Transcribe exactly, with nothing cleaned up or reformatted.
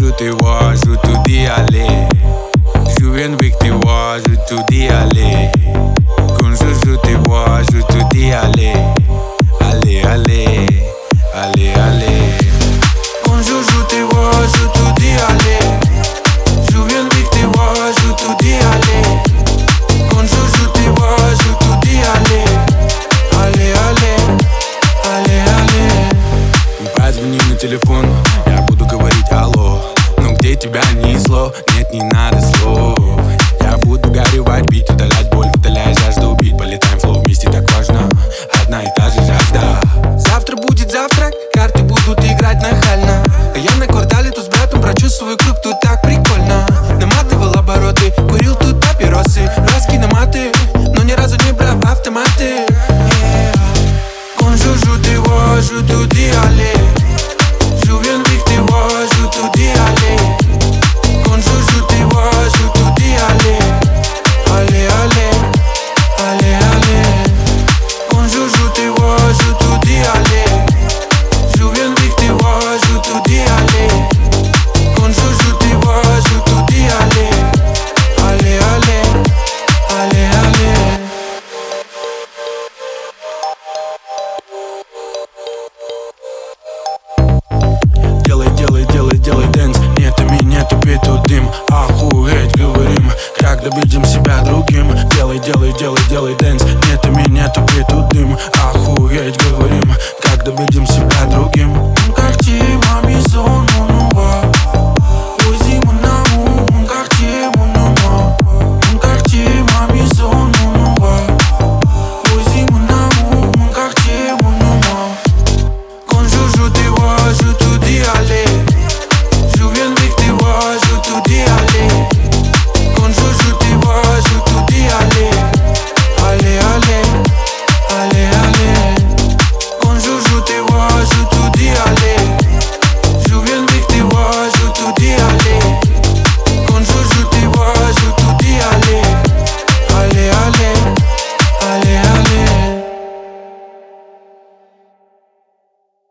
je te vois, je te dis allez. Je viens avec toi, je te dis allez. Quand je, je te vois, je te dis allez. Allez, allez, allez, allez. Quand je, je te vois, je te dis allez. Je viens avec toi, je te dis allez. Quand je, je te vois, je te dis allez. Allez, allez, allez, allez. Позвони на телефон, я буду говорить алло. Но где тебя несло, нет, не надо слов.